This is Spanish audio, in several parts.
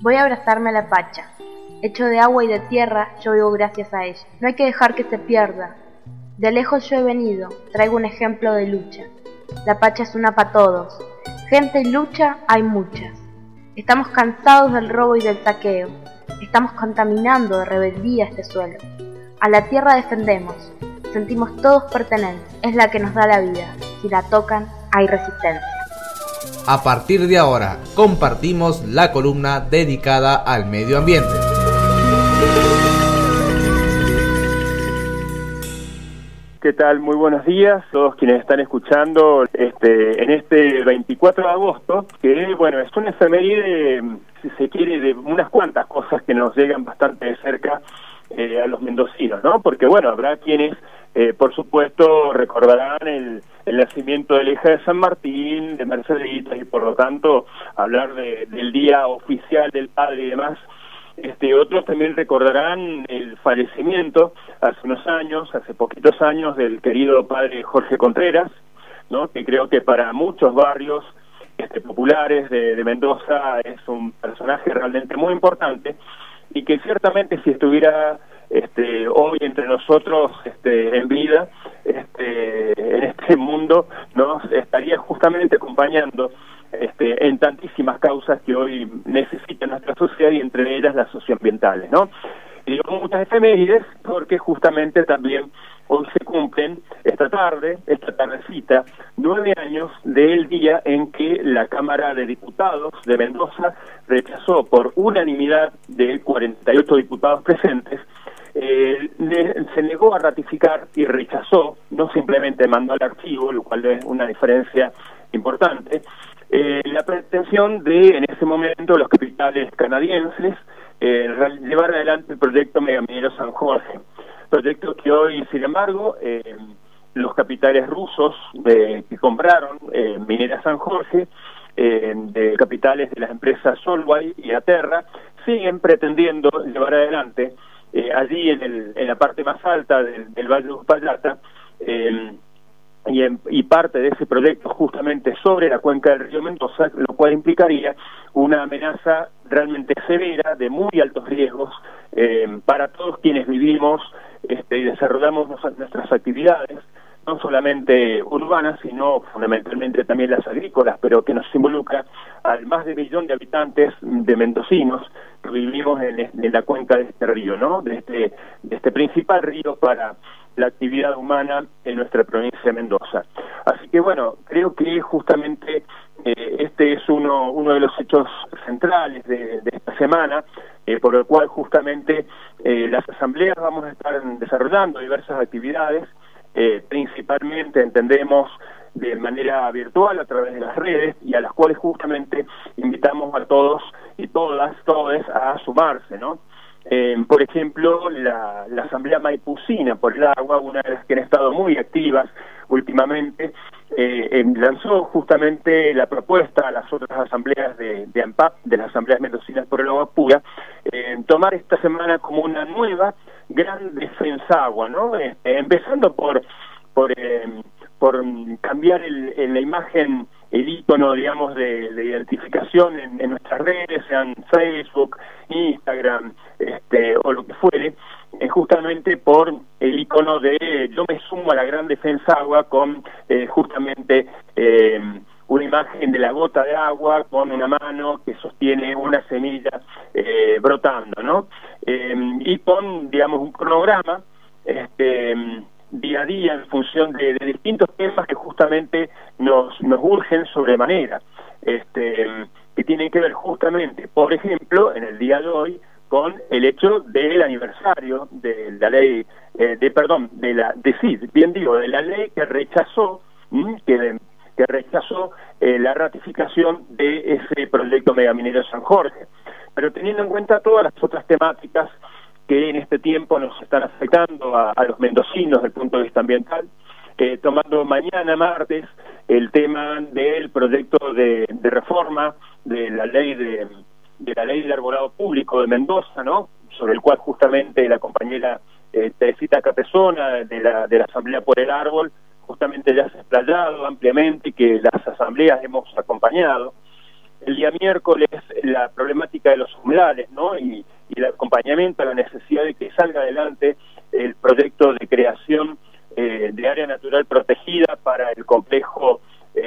Voy a abrazarme a la Pacha. Hecho de agua y de tierra, yo vivo gracias a ella. No hay que dejar que se pierda. De lejos yo he venido, traigo un ejemplo de lucha. La Pacha es una para todos. Gente y lucha hay muchas. Estamos cansados del robo y del saqueo. Estamos contaminando de rebeldía este suelo. A la tierra defendemos. Sentimos todos pertenencia. Es la que nos da la vida. Si la tocan, hay resistencia. A partir de ahora, compartimos la columna dedicada al medio ambiente. ¿Qué tal? Muy buenos días a todos quienes están escuchando en este 24 de agosto, que bueno, es una efeméride, si se quiere, de unas cuantas cosas que nos llegan bastante de cerca a los mendocinos, ¿no? Porque bueno, habrá quienes, por supuesto, recordarán el nacimiento de la hija de San Martín, de Merceditas, y por lo tanto hablar del día oficial del padre y demás. Otros también recordarán el fallecimiento hace unos años, hace poquitos años, del querido padre Jorge Contreras, ¿no? Que creo que para muchos barrios populares de Mendoza es un personaje realmente muy importante, y que ciertamente si estuviera hoy entre nosotros en vida, en este mundo, nos estaría justamente acompañando en tantísimas causas que hoy necesita nuestra sociedad, y entre ellas las socioambientales, ¿no? Y digo muchas efemérides porque justamente también hoy se cumplen esta tardecita, 9 años del día en que la Cámara de Diputados de Mendoza rechazó por unanimidad de 48 diputados presentes, se negó a ratificar y rechazó, no simplemente mandó al archivo, lo cual es una diferencia importante, la pretensión de, en ese momento, los capitales canadienses llevar adelante el proyecto Megaminero San Jorge, proyecto que hoy, sin embargo, los capitales rusos que compraron Minera San Jorge, de capitales de las empresas Solvay y Aterra, siguen pretendiendo llevar adelante allí en la parte más alta del Valle de Uspallata, y parte de ese proyecto justamente sobre la cuenca del río Mendoza, lo cual implicaría una amenaza realmente severa, de muy altos riesgos para todos quienes vivimos y desarrollamos nuestras actividades, no solamente urbanas, sino fundamentalmente también las agrícolas, pero que nos involucra al más de 1 millón de habitantes de mendocinos que vivimos en la cuenca de este río, ¿no? De este principal río para la actividad humana en nuestra provincia de Mendoza. Así que bueno, creo que justamente este es uno de los hechos centrales de esta semana, por el cual justamente las asambleas vamos a estar desarrollando diversas actividades, principalmente entendemos de manera virtual a través de las redes, y a las cuales justamente invitamos a todos y todas a sumarse, ¿no? Por ejemplo, la Asamblea Maipucina por el Agua, una de las que han estado muy activas últimamente, lanzó justamente la propuesta a las otras asambleas de ANPAP, de las Asambleas Mendocinas por el Agua Pura, tomar esta semana como una nueva gran defensa agua, ¿no? Empezando por cambiar la imagen, el icono, digamos, de identificación en nuestras redes, sean Facebook, Instagram, o lo que fuere, justamente por el icono de yo me sumo a la gran defensa agua, con justamente una imagen de la gota de agua con una mano que sostiene una semilla brotando, ¿no? Y con, digamos, un cronograma día a día en función de distintos temas que justamente nos urgen sobremanera, que tienen que ver justamente, por ejemplo, en el día de hoy, con el hecho del aniversario de la ley, de la ley que rechazó, la ratificación de ese proyecto Megaminero San Jorge. Pero teniendo en cuenta todas las otras temáticas que en este tiempo nos están afectando a los mendocinos desde el punto de vista ambiental, tomando mañana martes el tema del proyecto de reforma de la ley del arbolado público de Mendoza, ¿no? Sobre el cual justamente la compañera Teresita Capesona de la Asamblea por el Árbol justamente ya se ha explayado ampliamente, y que las asambleas hemos acompañado. el día miércoles la problemática de los humedales, ¿no? Y el acompañamiento a la necesidad de que salga adelante el proyecto de creación de área natural protegida para el complejo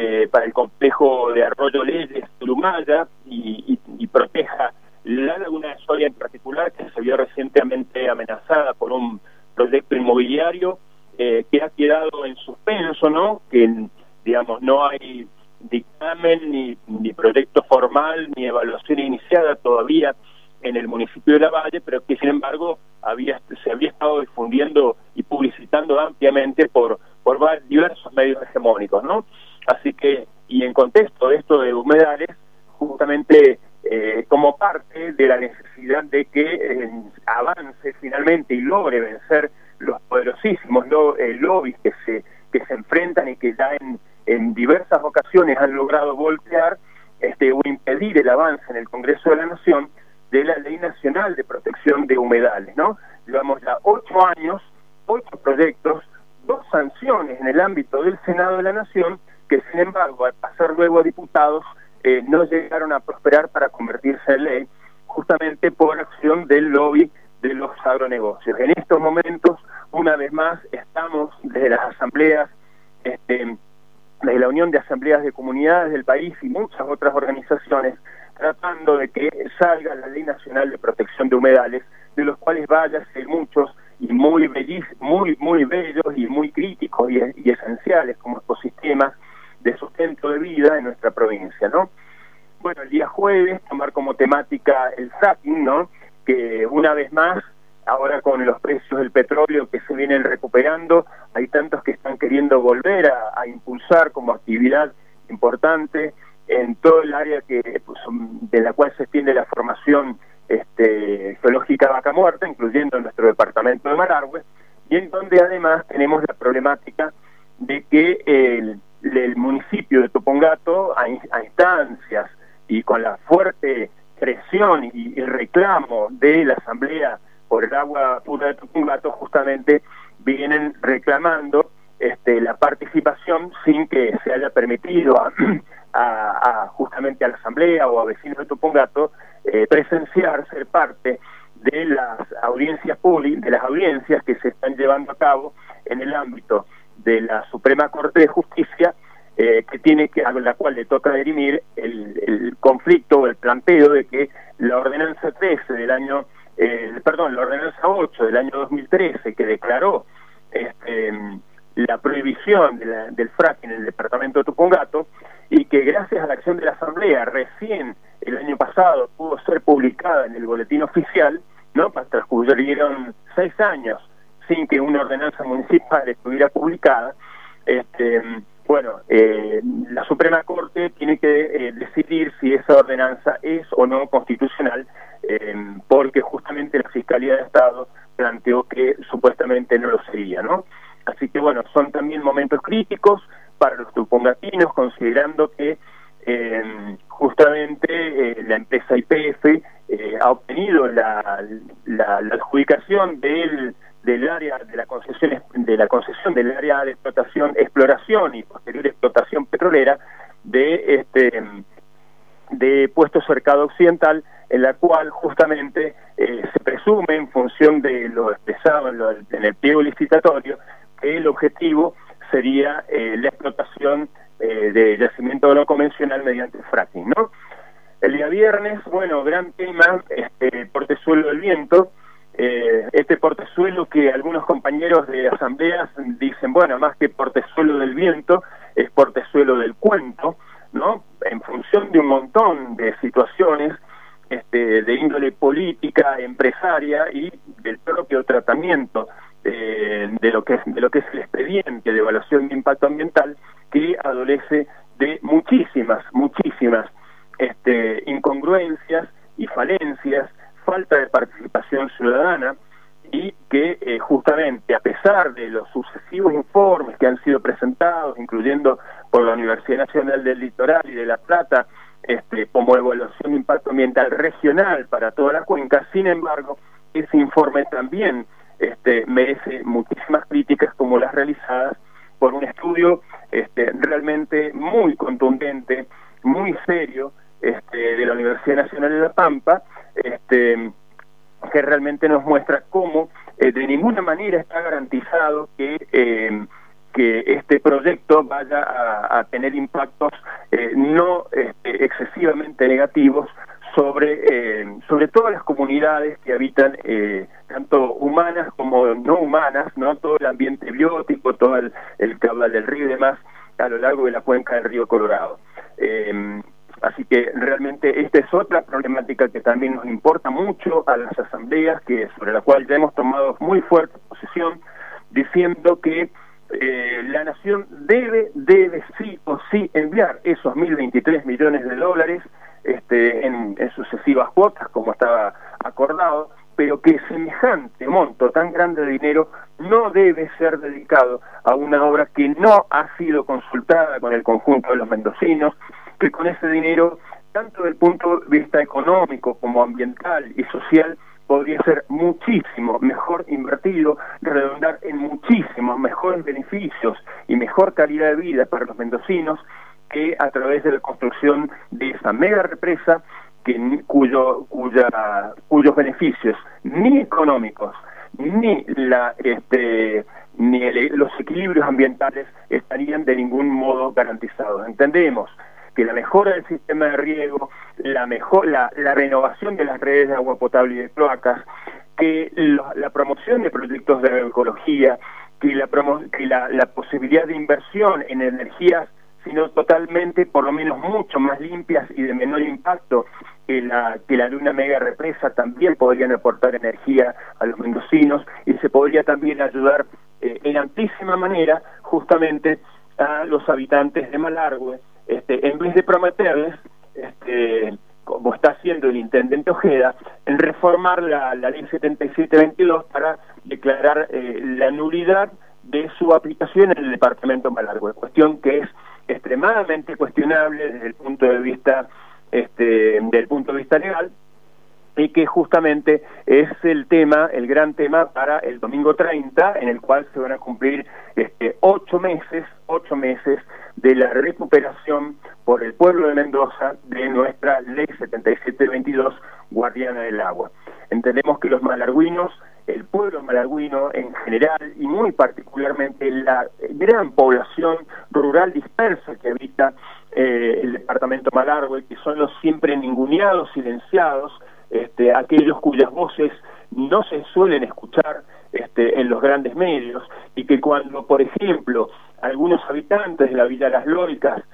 de Arroyo Leyes, Turumaya, y proteja la laguna de Soria en particular, que se vio recientemente amenazada por un proyecto inmobiliario que ha quedado en suspenso, ¿no? Que, digamos, no hay dictamen ni proyecto formal ni evaluación iniciada todavía en el municipio de Lavalle, pero que sin embargo se había estado difundiendo y publicitando ampliamente por diversos medios hegemónicos, ¿no? Así que, y en contexto de esto de humedales, justamente como parte de la necesidad de que avance finalmente y logre vencer los poderosísimos lobbies que se enfrentan y que ya en diversas ocasiones han logrado voltear o impedir el avance en el Congreso de la Nación de la Ley Nacional de Protección de Humedales, ¿no? Llevamos ya 8 años, 8 proyectos, 2 sanciones en el ámbito del Senado de la Nación, que sin embargo, al pasar luego a diputados, no llegaron a prosperar para convertirse en ley, justamente por acción del lobby de los agronegocios. En estos momentos, una vez más, estamos desde las asambleas, desde la Unión de Asambleas de Comunidades del país y muchas otras organizaciones, tratando de que salga la Ley Nacional de Protección de Humedales, de los cuales vaya a ser muchos y muy bellos y muy críticos y esenciales como ecosistemas de sustento de vida en nuestra provincia, ¿no? Bueno, el día jueves tomar como temática el fracking, ¿no? Que una vez más, ahora con los precios del petróleo que se vienen recuperando, hay tantos que están queriendo volver a impulsar como actividad importante en todo el área de la cual se extiende la formación geológica Vaca Muerta, incluyendo nuestro departamento de Malargüe, y en donde además tenemos la problemática de que el municipio de Topongato, a instancias y con la fuerte presión y reclamo de la Asamblea por el agua pura de Topongato, justamente vienen reclamando la participación sin que se haya permitido justamente a la Asamblea o a vecinos de Topongato presenciar, ser parte de las audiencias públicas, de las audiencias que se están llevando a cabo en el ámbito de la Suprema Corte de Justicia, a la cual le toca dirimir el conflicto o el planteo de que la ordenanza 13 del año, la ordenanza 8 del año 2013, que declaró la prohibición del fracking en el departamento de Topongato, y que gracias a la acción de la Asamblea recién el año pasado pudo ser publicada en el boletín oficial, ¿no? Transcurrieron 6 años sin que una ordenanza municipal estuviera publicada. La Suprema Corte tiene que decidir si esa ordenanza es o no constitucional, porque justamente la Fiscalía de Estado planteó que supuestamente no lo sería, ¿no? Así que bueno, son también momentos críticos para los topongatinos, considerando que justamente la empresa YPF ha obtenido la adjudicación del área de la concesión del área de exploración y posterior explotación petrolera de Puesto Cercado Occidental, en la cual justamente se presume, en función de lo expresado en el pliego licitatorio, que el objetivo sería la explotación de yacimiento no convencional mediante fracking, ¿no? El día viernes, bueno, gran tema, portezuelo del viento, portezuelo que algunos compañeros de asambleas dicen, bueno, más que portezuelo del viento, es portezuelo del cuento, ¿no? En función de un montón de situaciones de índole política, empresaria y del propio tratamiento de lo que es el expediente de evaluación de impacto ambiental, que adolece de muchísimas incongruencias y falencias, falta de participación ciudadana, y que justamente a pesar de los sucesivos informes que han sido presentados, incluyendo por la Universidad Nacional del Litoral y de La Plata, como evaluación de impacto ambiental regional para toda la cuenca, sin embargo, ese informe también merece muchísimas críticas, como las realizadas por un estudio realmente muy contundente, muy serio, Universidad Nacional de La Pampa, que realmente nos muestra cómo de ninguna manera está garantizado que este proyecto vaya a tener impactos no excesivamente negativos sobre todas las comunidades que habitan, tanto humanas como no humanas, ¿no? Todo el ambiente biótico, todo el caudal del río y demás, a lo largo de la cuenca del río Colorado. Así que realmente esta es otra problemática que también nos importa mucho a las asambleas, sobre la cual ya hemos tomado muy fuerte posición, diciendo que la nación debe sí o sí enviar esos 1.023 millones de dólares en sucesivas cuotas, como estaba acordado, pero que semejante monto tan grande de dinero no debe ser dedicado a una obra que no ha sido consultada con el conjunto de los mendocinos, que con ese dinero, tanto desde el punto de vista económico como ambiental y social, podría ser muchísimo mejor invertido, redundar en muchísimos mejores beneficios y mejor calidad de vida para los mendocinos, que a través de la construcción de esa mega represa, cuyos beneficios ni económicos ni los equilibrios ambientales estarían de ningún modo garantizados. Entendemos que la mejora del sistema de riego, la renovación de las redes de agua potable y de cloacas, que la promoción de proyectos de agroecología, que la posibilidad de inversión en energías, sino totalmente, por lo menos mucho más limpias y de menor impacto que la de una mega represa, también podrían aportar energía a los mendocinos, y se podría también ayudar en amplísima manera justamente a los habitantes de Malargüe, en vez de prometerles, como está haciendo el intendente Ojeda, en reformar la ley 7722 para declarar la nulidad de su aplicación en el departamento de Malargüe, cuestión que es extremadamente cuestionable desde el punto de vista legal, y que justamente es el gran tema para el domingo 30, en el cual se van a cumplir 8 meses de la recuperación por el pueblo de Mendoza de nuestra ley 7722, guardiana del agua. Entendemos que los malargüinos, el pueblo malargüino en general, y muy particularmente la gran población rural dispersa que habita el departamento Malargüe, que son los siempre ninguneados, silenciados, aquellos cuyas voces no se suelen escuchar en los grandes medios, y que cuando, por ejemplo, algunos habitantes de la Villa Las Loicas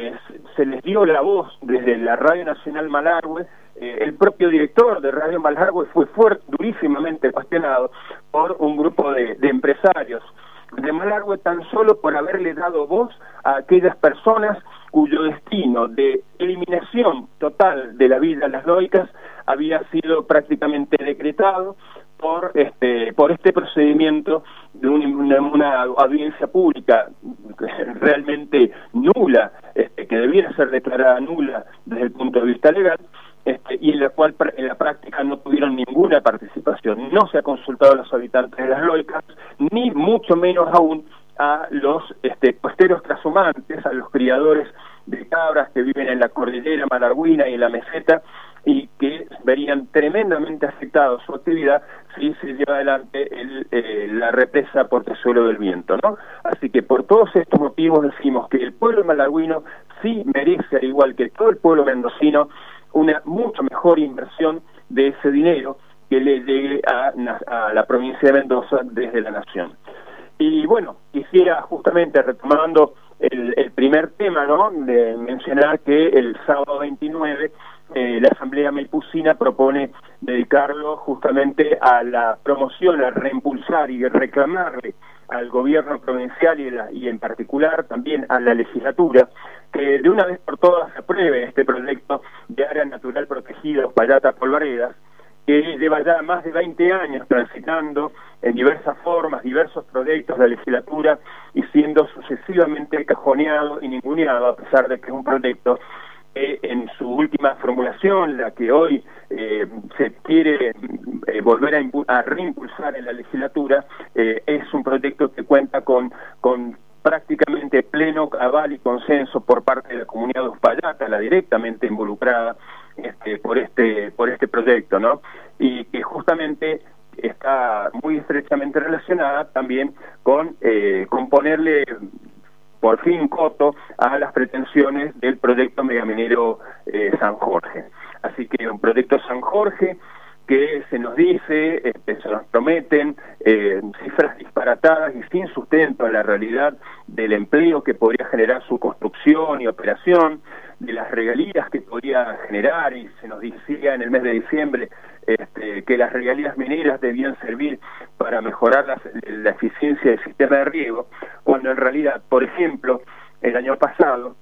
se les dio la voz desde la Radio Nacional Malargüe, el propio director de Radio Malargüe fue durísimamente cuestionado por un grupo de empresarios de Malargüe, tan solo por haberle dado voz a aquellas personas cuyo destino de eliminación total de la Villa Las Loicas había sido prácticamente decretado por este procedimiento de una audiencia pública realmente nula, que debiera ser declarada nula desde el punto de vista legal, y en la cual en la práctica no tuvieron ninguna participación. No se ha consultado a los habitantes de Las Loicas, ni mucho menos aún a los costeros trashumantes, a los criadores de cabras que viven en la cordillera malargüina y en la meseta, y que verían tremendamente afectados su actividad si se lleva adelante la represa Portezuelo del Viento, ¿no? Así que por todos estos motivos decimos que el pueblo malargüino sí merece, al igual que todo el pueblo mendocino, una mucho mejor inversión de ese dinero que le llegue a la provincia de Mendoza desde la nación. Y bueno, quisiera justamente, retomando el primer tema, ¿no?, de mencionar que el sábado 29 la Asamblea Melpucina propone dedicarlo justamente a la promoción, a reimpulsar y reclamarle al gobierno provincial y en particular también a la legislatura que de una vez por todas apruebe este proyecto de área natural protegida Uspallata-Polvaredas, que lleva ya más de 20 años transitando en diversas formas, diversos proyectos de la legislatura, y siendo sucesivamente cajoneado y ninguneado, a pesar de que es un proyecto en su última formulación, la que hoy se quiere volver a reimpulsar en la legislatura, es un proyecto que cuenta con prácticamente pleno aval y consenso por parte de la comunidad de Uspallata, la directamente involucrada por este proyecto, ¿no? Y que justamente está muy estrechamente relacionada también con ponerle por fin coto a las pretensiones del proyecto megaminero San Jorge. Así que un proyecto San Jorge que se nos dice, se nos prometen cifras disparatadas y sin sustento a la realidad del empleo que podría generar su construcción y operación, de las regalías que podría generar, y se nos decía en el mes de diciembre que las regalías mineras debían servir para mejorar la eficiencia del sistema de riego, cuando en realidad, por ejemplo, el año pasado,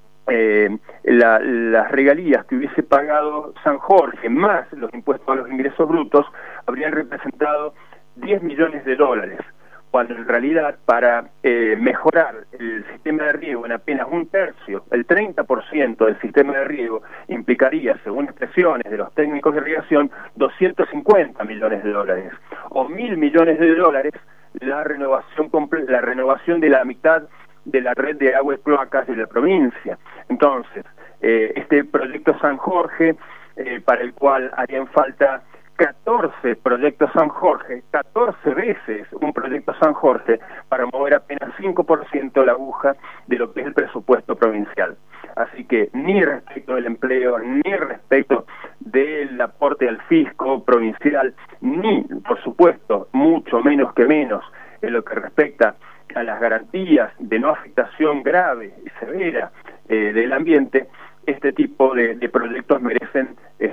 las regalías que hubiese pagado San Jorge más los impuestos a los ingresos brutos habrían representado $10 millones, cuando en realidad para mejorar el sistema de riego en apenas un tercio, el 30% del sistema de riego implicaría, según expresiones de los técnicos de irrigación, $250 millones, o $1.000 millones la renovación de la mitad de la red de agua y cloacas de la provincia. Entonces, este proyecto San Jorge, para el cual harían falta 14 proyectos San Jorge, 14 veces un proyecto San Jorge, para mover apenas 5% la aguja de lo que es el presupuesto provincial. Así que ni respecto del empleo, ni respecto del aporte al fisco provincial, ni, por supuesto, mucho menos en lo que respecta a las garantías de no afectación grave y severa del ambiente, este tipo de proyectos merecen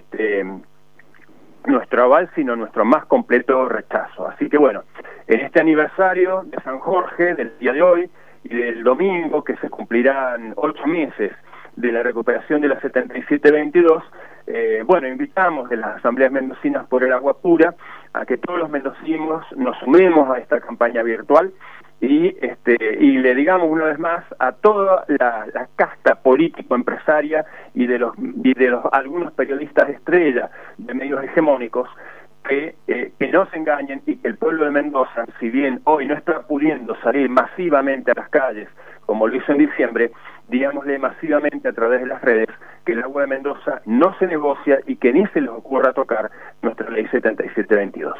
nuestro aval, sino nuestro más completo rechazo. Así que bueno, en este aniversario de San Jorge, del día de hoy, y del domingo, que se cumplirán 8 meses de la recuperación de la 7722, bueno, invitamos de las asambleas mendocinas por el agua pura a que todos los mendocinos nos sumemos a esta campaña virtual y le digamos una vez más a toda la casta político-empresaria y de los algunos periodistas estrella de medios hegemónicos que no se engañen, y que el pueblo de Mendoza, si bien hoy no está pudiendo salir masivamente a las calles como lo hizo en diciembre, digámosle masivamente a través de las redes que el agua de Mendoza no se negocia y que ni se les ocurra tocar nuestra ley 7722.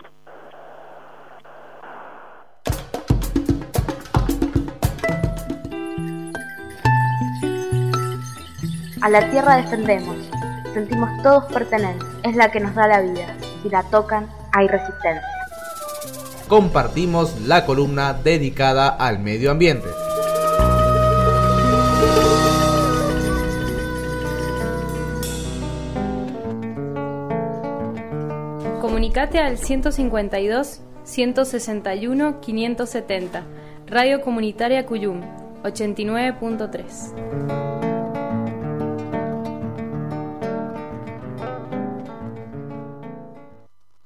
A la tierra defendemos, sentimos todos pertenencia, es la que nos da la vida, si la tocan hay resistencia. Compartimos la columna dedicada al medio ambiente. Comunicate al 152 161 570, Radio Comunitaria Cuyum, 89.3.